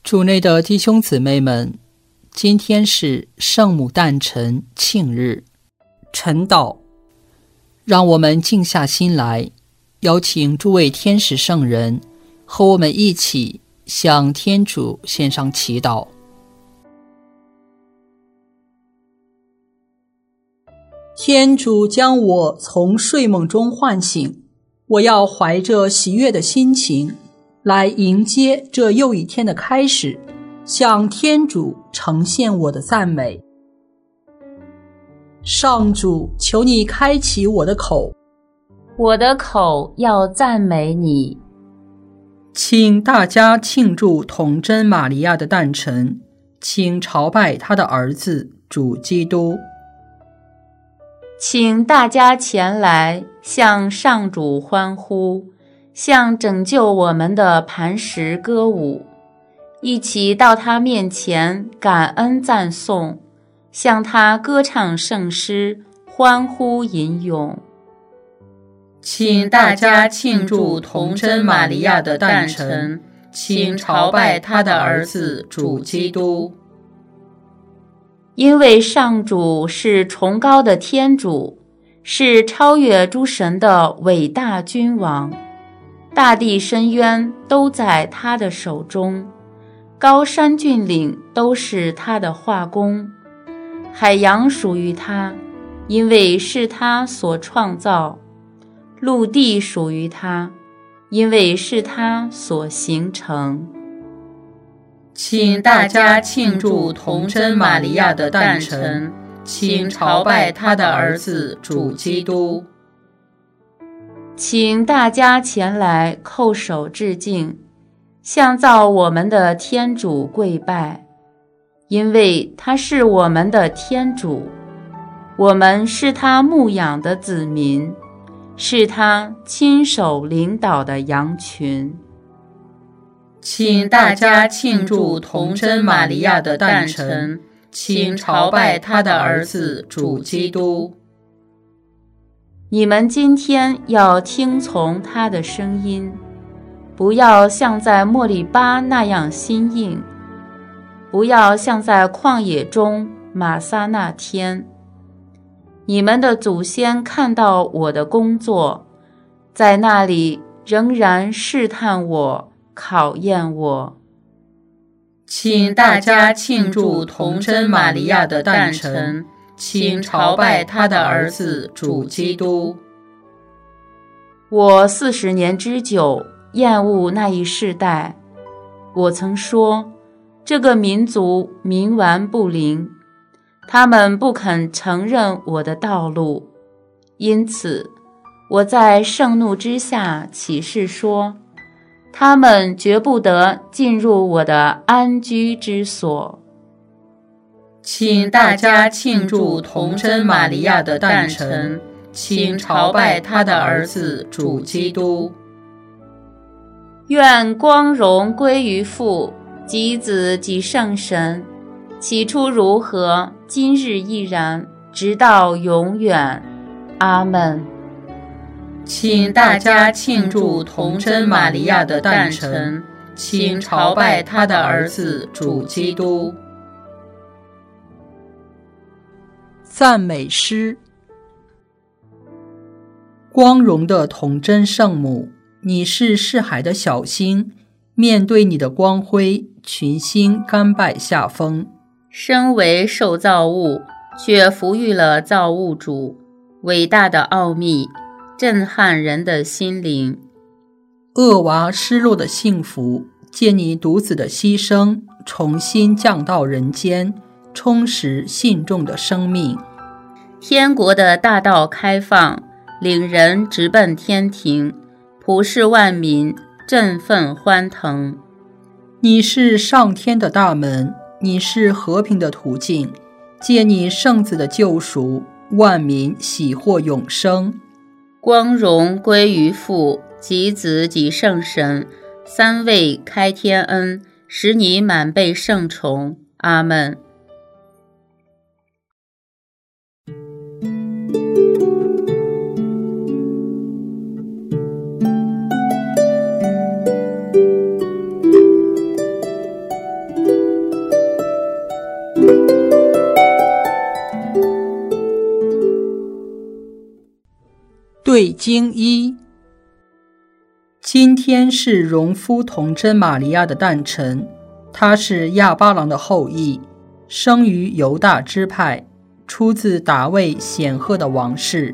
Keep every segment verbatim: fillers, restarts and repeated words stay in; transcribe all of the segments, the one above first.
主内的弟兄姊妹们，今天是圣母诞辰庆日，晨祷，让我们静下心来，邀请诸位天使圣人和我们一起向天主献上祈祷。天主将我从睡梦中唤醒，我要怀着喜悦的心情来迎接这又一天的开始，向天主呈现我的赞美。上主，求你开启我的口， 我的口要赞美你。 请大家庆祝童真玛利亚的诞辰，请朝拜她的儿子主基督。 请大家前来向上主欢呼，向拯救我们的磐石歌舞，一起到他面前感恩赞颂，向他歌唱圣诗，欢呼吟咏。 请大家庆祝童真玛利亚的诞辰，请朝拜他的儿子主基督。 因为上主是崇高的天主，是超越诸神的伟大君王，大地深渊都在他的手中，高山峻岭都是他的画工，海洋属于他，因为是他所创造，陆地属于他，因为是他所形成。 请大家庆祝童真玛利亚的诞辰，请朝拜他的儿子主基督。 请大家前来叩首致敬，向造我们的天主跪拜，因为他是我们的天主，我们是他牧养的子民，是他亲手领导的羊群。 请大家庆祝童真玛利亚的诞辰，请朝拜他的儿子主基督。 你们今天要听从他的声音，不要像在莫里巴那样心硬，不要像在旷野中玛撒那天。你们的祖先看到我的工作，在那里仍然试探我，考验我。 请大家庆祝童真玛利亚的诞辰，请朝拜他的儿子主基督。 我四十年之久厌恶那一世代，我曾说，这个民族冥顽不灵，他们不肯承认我的道路，因此我在盛怒之下起誓说，他们绝不得进入我的安居之所。 请大家庆祝童真玛利亚的诞辰，请朝拜他的儿子主基督。 愿光荣归于父及子及圣神，起初如何，今日亦然，直到永远。阿们。 请大家庆祝童真玛利亚的诞辰，请朝拜他的儿子主基督。 赞美诗。光荣的童真圣母，你是世海的小星，面对你的光辉，群星甘拜下风。 身为受造物，却抚育了造物主，伟大的奥秘震撼人的心灵。 厄娃失落的幸福，借你独子的牺牲，重新降到人间，充实信众的生命。 天国的大道开放，领人直奔天庭，普世万民振奋欢腾。 你是上天的大门，你是和平的途径，借你圣子的救赎，万民喜获永生。 光荣归于父及子及圣神，三位开天恩，使你满被圣宠。阿们。 对经一。今天是荣夫童贞玛利亚的诞辰，她是亚巴郎的后裔，生于犹大支派，出自大卫显赫的王室。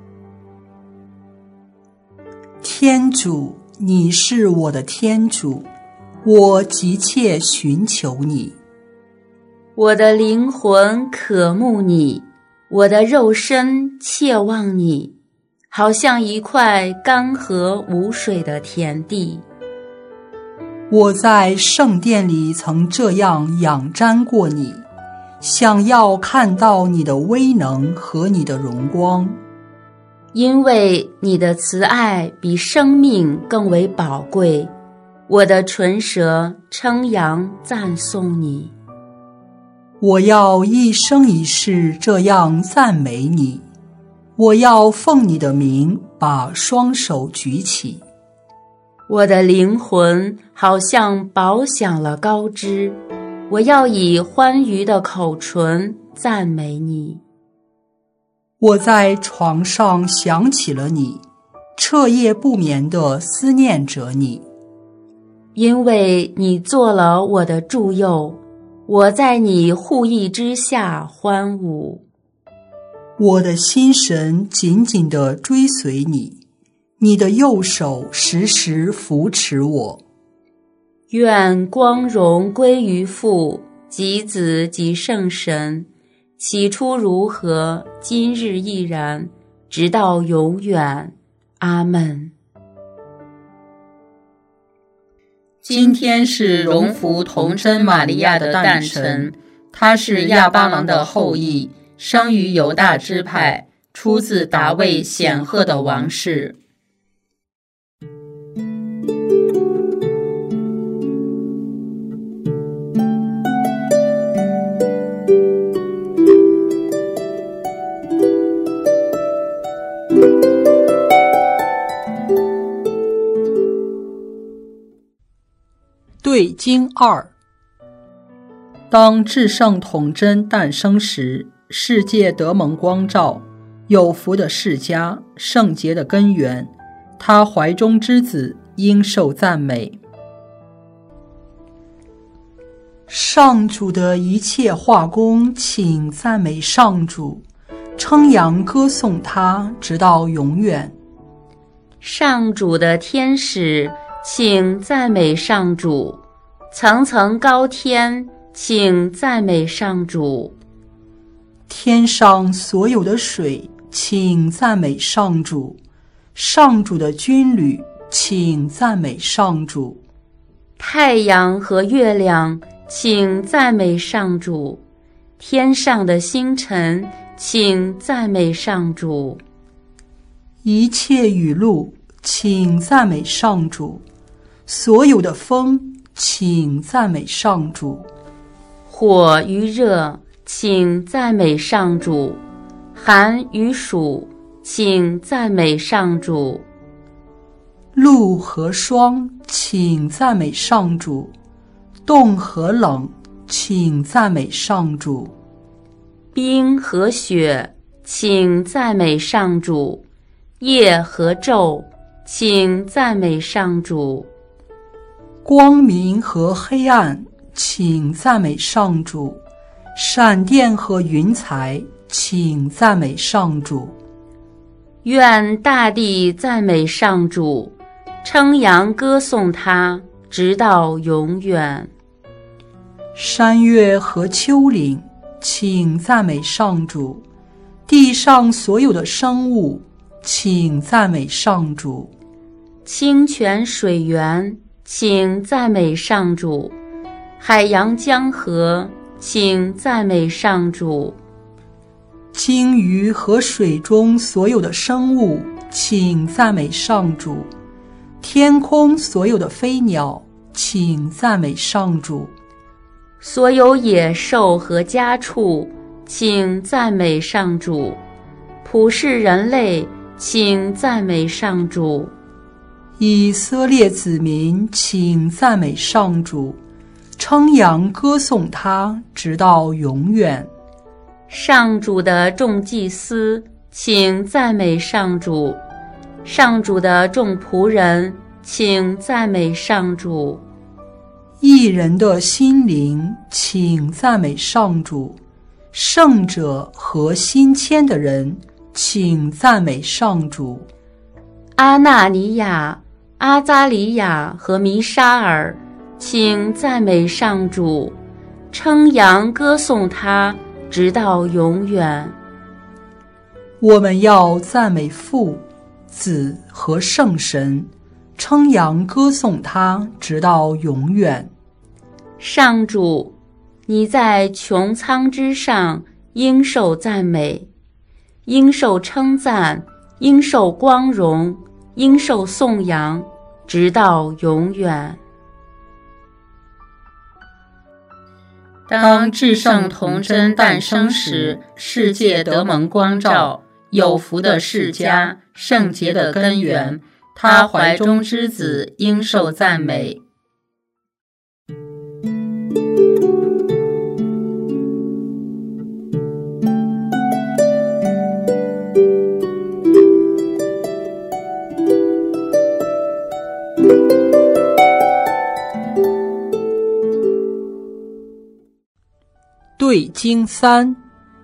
天主，你是我的天主，我急切寻求你。 我的灵魂渴慕你，我的肉身切望你，好像一块干涸无水的田地。 我在圣殿里曾这样仰瞻过你，想要看到你的威能和你的荣光。 因为你的慈爱比生命更为宝贵，我的唇舌称扬赞颂你。 我要一生一世这样赞美你，我要奉你的名把双手举起。 我的灵魂好像饱享了高枝，我要以欢愉的口唇赞美你。 我在床上想起了你，彻夜不眠地思念着你。 因为你做了我的助佑，我在你护翼之下欢舞。 我的心神紧紧地追随你，你的右手时时扶持我。 愿光荣归于父及子及圣神，起初如何，今日亦然，直到永远。阿们。 今天是荣福童贞玛利亚的诞辰，她是亚巴郎的后裔，生于犹大支派，出自大卫显赫的王室。 对经二。当至圣童贞诞生时，世界得蒙光照，有福的世家，圣洁的根源，他怀中之子应受赞美。 上主的一切化工，请赞美上主，称扬歌颂他，直到永远。 上主的天使，请赞美上主，层层高天，请赞美上主。 天上所有的水，请赞美上主，上主的军旅，请赞美上主。 太阳和月亮，请赞美上主，天上的星辰，请赞美上主。 一切雨露，请赞美上主，所有的风，请赞美上主。 火与热，请赞美上主，寒与暑，请赞美上主。 露和霜，请赞美上主，冻和冷，请赞美上主。 冰和雪，请赞美上主，夜和昼，请赞美上主。 光明和黑暗，请赞美上主，闪电和云彩，请赞美上主。 愿大地赞美上主，称扬歌颂他，直到永远。 山岳和丘陵，请赞美上主，地上所有的生物，请赞美上主。 清泉水源，请赞美上主，海洋江河，请赞美上主。 鲸鱼和水中所有的生物，请赞美上主。天空所有的飞鸟，请赞美上主。 所有野兽和家畜，请赞美上主。普世人类，请赞美上主。 以色列子民，请赞美上主，称扬歌颂他，直到永远。 上主的众祭司，请赞美上主， 上主的众仆人，请赞美上主。 义人的心灵，请赞美上主；圣者和心谦的人，请赞美上主。 阿纳尼亚、阿扎里亚和弥沙尔，请赞美上主，称扬歌颂他，直到永远。 我们要赞美父、子和圣神，称扬歌颂他，直到永远。 上主，你在穹苍之上，应受赞美，应受称赞，应受光荣，应受颂扬，直到永远。 当至圣童真诞生时，世界得蒙光照，有福的世家，圣洁的根源，他怀中之子应受赞美。 对经三，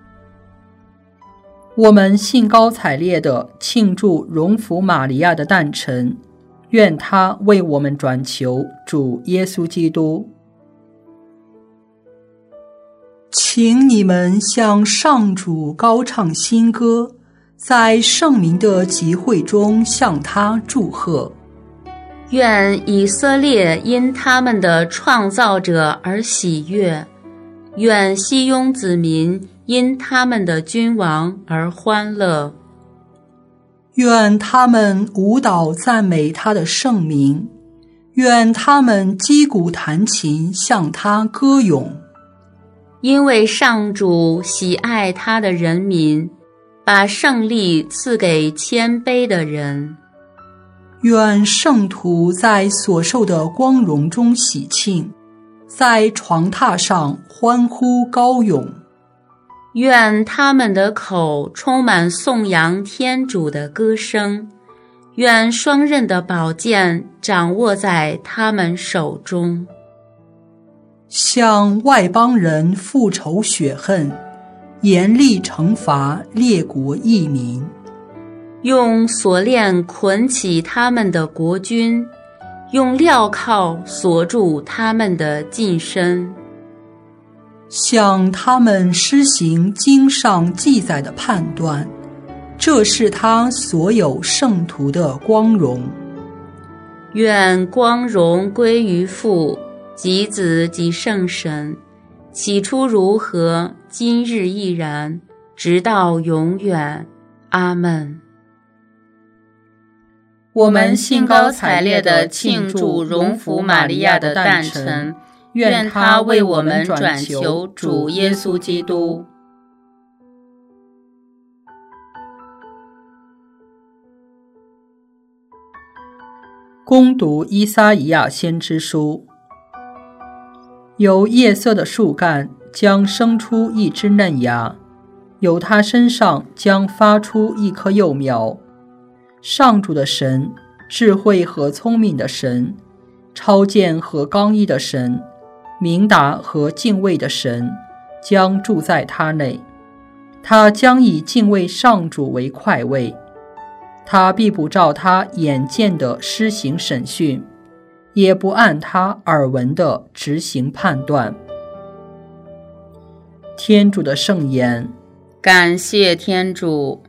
我们兴高采烈地庆祝荣福玛利亚的诞辰，愿她为我们转求主耶稣基督。 请你们向上主高唱新歌，在圣民的集会中向他祝贺。 愿以色列因他们的创造者而喜悦，愿西雍子民因他们的君王而欢乐。 愿他们舞蹈赞美他的圣名，愿他们击鼓弹琴向他歌咏。 因为上主喜爱他的人民，把胜利赐给谦卑的人。 愿圣徒在所受的光荣中喜庆，在床榻上欢呼高咏。 愿他们的口充满颂扬天主的歌声，愿双刃的宝剑掌握在他们手中。 向外邦人复仇雪恨，严厉惩罚列国异民。 用锁链捆起他们的国君，用镣铐锁住他们的近身。 向他们施行经上记载的判断，这是他所有圣徒的光荣。 愿光荣归于父及子及圣神，起初如何，今日亦然，直到永远。阿们。 我们兴高采烈地庆祝荣福玛利亚的诞辰，愿她为我们转求主耶稣基督。 恭读依撒意亚先知书。由叶色的树干将生出一只嫩芽，由它身上将发出一棵幼苗。上主的神，智慧和聪明的神，超见和刚毅的神，明达和敬畏的神，将住在他内。他将以敬畏上主为快慰，他必不照他眼见的施行审讯，也不按他耳闻的执行判断。天主的圣言。 感谢天主。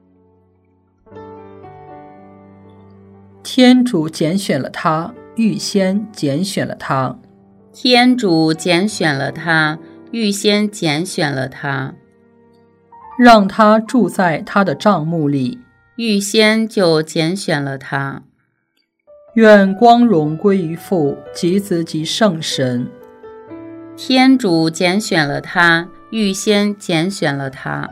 天主拣选了他，预先拣选了他。 天主拣选了他，预先拣选了他， 让他住在他的帐幕里， 预先就拣选了他。 愿光荣归于父及子及圣神。 天主拣选了他，预先拣选了他。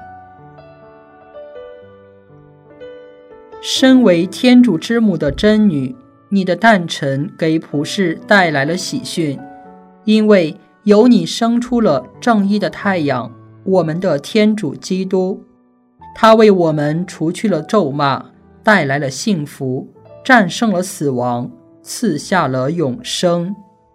身为天主之母的真女，你的诞辰给普世带来了喜讯，因为由你生出了正义的太阳，我们的天主基督。他为我们除去了咒骂， 带来了幸福，战胜了死亡，赐下了永生。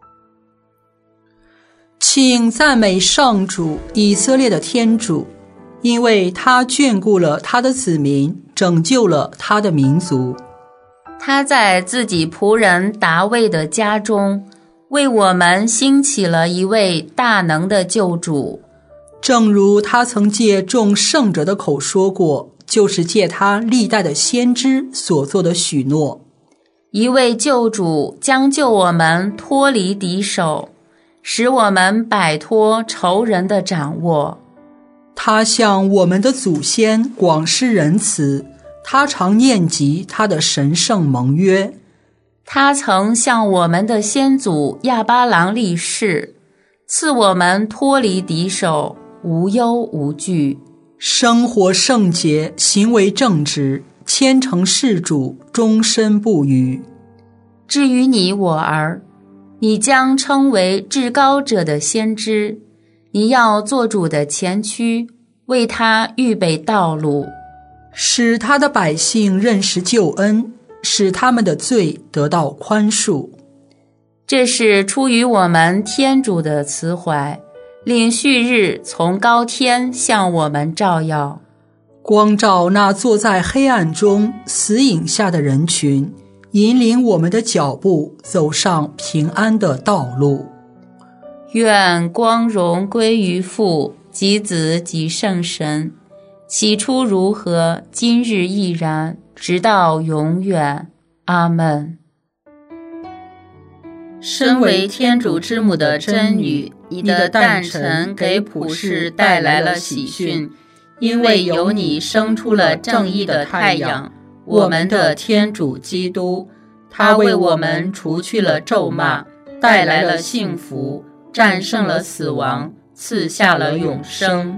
请赞美上主，以色列的天主，因为他眷顾了他的子民，拯救了他的民族。 他在自己仆人达味的家中，为我们兴起了一位大能的救主。 正如他曾借众圣者的口说过，就是借他历代的先知所做的许诺。 一位救主将救我们脱离敌手，使我们摆脱仇人的掌握。 他向我们的祖先广施仁慈，他常念及他的神圣盟约。 他曾向我们的先祖亚巴郎立誓，赐我们脱离敌手，无忧无惧， 生活圣洁，行为正直，虔诚事主，终身不渝。 至于你我儿，你将称为至高者的先知，你要做主的前驱，为他预备道路， 使他的百姓认识救恩，使他们的罪得到宽恕。 这是出于我们天主的慈怀，令旭日从高天向我们照耀， 光照那坐在黑暗中死影下的人群，引领我们的脚步走上平安的道路。 愿光荣归于父及子及圣神，起初如何，今日亦然，直到永远。阿们。 身为天主之母的真女，你的诞辰给普世带来了喜讯，因为由你生出了正义的太阳，我们的天主基督，他为我们除去了咒骂，带来了幸福，战胜了死亡，赐下了永生。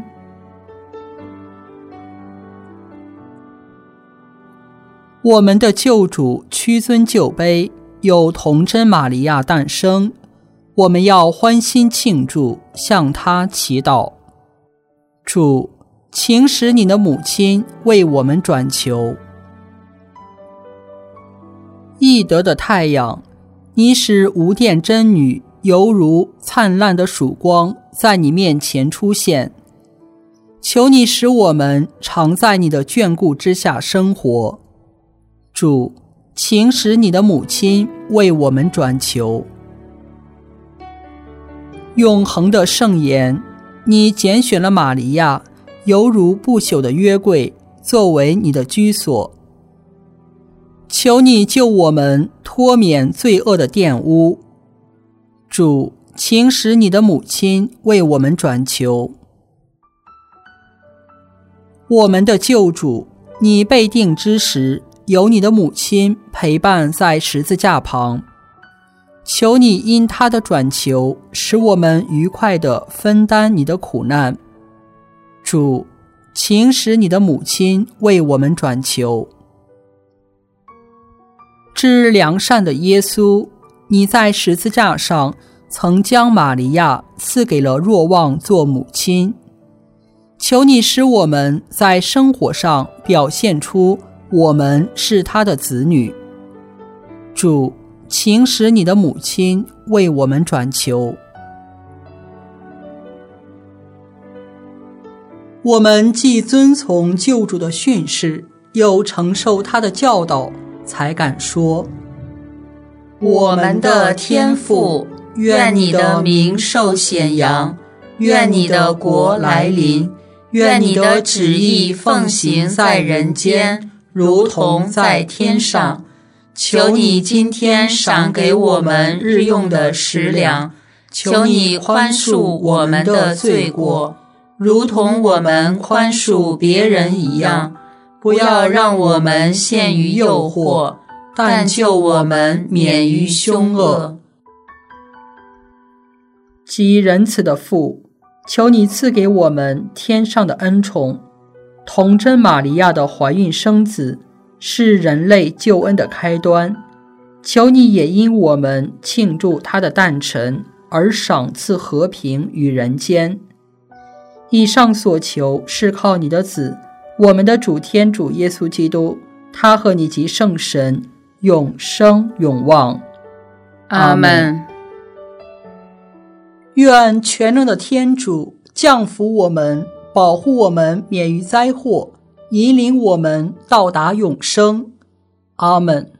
我们的救主屈尊就卑，有童真玛利亚诞生，我们要欢欣庆祝，向他祈祷。主，请使你的母亲为我们转求。义德的太阳，你使无殿真女犹如灿烂的曙光在你面前出现，求你使我们常在你的眷顾之下生活。主，请使你的母亲为我们转求。永恒的圣言，你拣选了玛利亚，犹如不朽的约柜，作为你的居所。求你救我们脱免罪恶的玷污。主，请使你的母亲为我们转求。我们的救主，你被定之时，有你的母亲陪伴在十字架旁，求你因她的转求，使我们愉快地分担你的苦难。主，请使你的母亲为我们转求。至良善的耶稣，你在十字架上曾将玛利亚赐给了若望做母亲，求你使我们在生活上表现出我们是他的子女。主，请使你的母亲为我们转求。 我们既遵从救主的训示，又承受他的教导，才敢说： 我们的天父，愿你的名受显扬，愿你的国来临，愿你的旨意奉行在人间，如同在天上。求你今天赏给我们日用的食粮，求你宽恕我们的罪过，如同我们宽恕别人一样。不要让我们陷于诱惑，但救我们免于凶恶。 极仁慈的父，求你赐给我们天上的恩宠。童真玛利亚的怀孕生子，是人类救恩的开端，求你也因我们庆祝他的诞辰而赏赐和平与人间。以上所求是靠你的子，我们的主天主耶稣基督， 他和你及圣神永生永望。 阿们。 愿全能的天主降福我们，保护我们免于灾祸，引领我们到达永生。阿们。